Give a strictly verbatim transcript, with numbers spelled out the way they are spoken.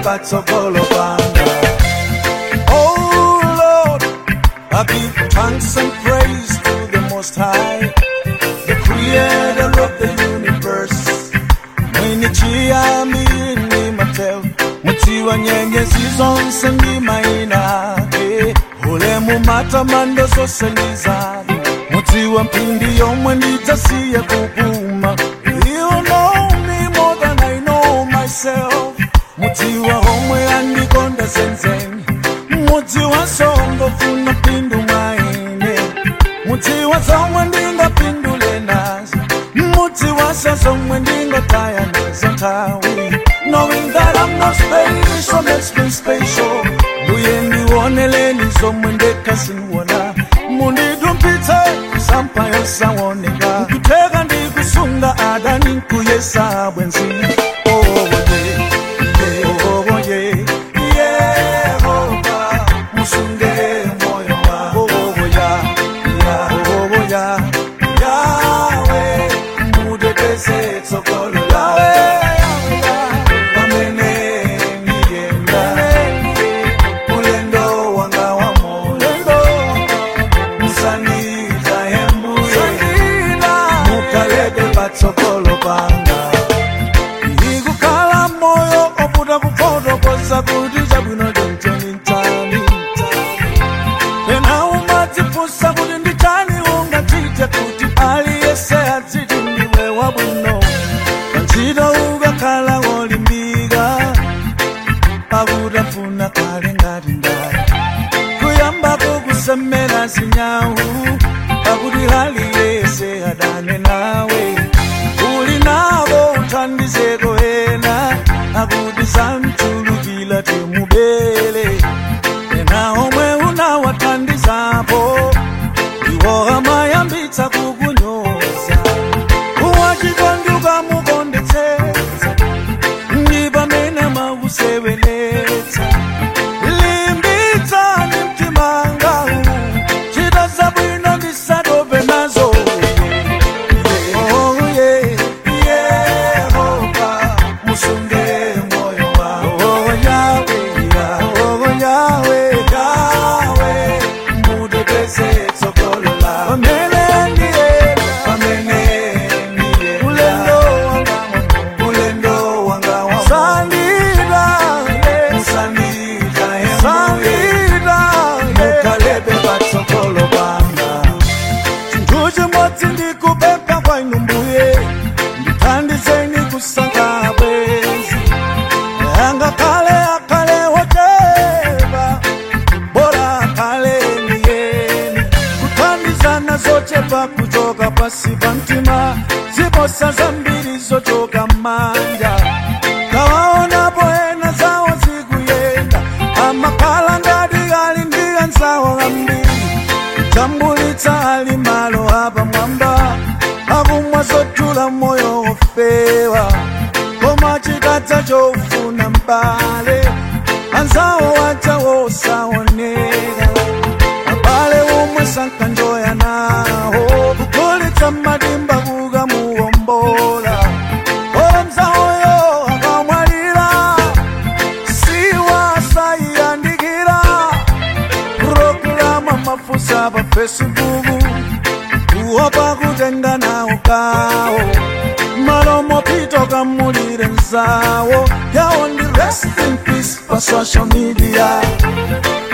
batsogolo banga. Oh Lord, I give thanks and praise to the Most High, the Creator of the universe. Mwenye chiyambi ni Mateo, mutiwa nyenyezi zonse ni maina ake. Ule mumata mando zose nizani, mutiwa mpindi yomwe nditasiye kupuma. You know me more than I know myself. Mutiwa homwe andikonda zenzeni, mutiwa songo funa pindu maine, mutiwa zomwe ndinga pindule nazo, mutiwa sazomwe ndinga taya nazo tawi. Knowing that I'm not special makes me special. Buye ndiwoneleni zomwe ndekasiwona, mundidumpite sampayo sawoneka. Nkutega ndikusunga adani nkuyesa bwenzi. Oh yeah, yeah, oh yeah, Yehova musunge moyo wa. Oh yeah, yeah, oh yeah, Yahweh mudekeze tsokolo lawe. Batsogolo banga, ikukhala moyo oputa kupoto kosa kuti chabwino choncheni ntani. Pena umatifusa kuti nditani ungachite kuti aliyese adziti ndiwe wabwino. Pantchito ukakhala wolimbika, pakutafuna kale ngati ndani, kuyamba kukusemera zinyawu, pakuti aliyese adane nawe. Ulinabo uthandizeko ena, akuti samchulukila temubele. Ena omwe unawathandizapo, iwo amayambitsa kukunyoza. Uwachikonduka mukondetsetsa, ndi pamene makuseweletsa. Limbitsa ni mtima ngawu, chita zabwino ndisatope nazo. Kuchoka pasi pantima, ziposa zambiri zochoka manja. Kawaona poena zawo zikuyenda, amakhala ngati gali ndiga nzawo ambiri. Tambulitsa ali malo apa mwamba, akumwa zotula moyo ofewa. Koma chikadza chofuna mbale, anzawo wacha wosaoneka. Abale umwe sankanjoya naho, kukulitsa madimba kuga muwombola. Ola mzawoyo akamwalira, siwa sayandikira. Proklama mafusa pa Facebook, kuopa kutenga nawo kawo. Malomo pito kamulire nzawo, yawo ndi rest in peace pa social media.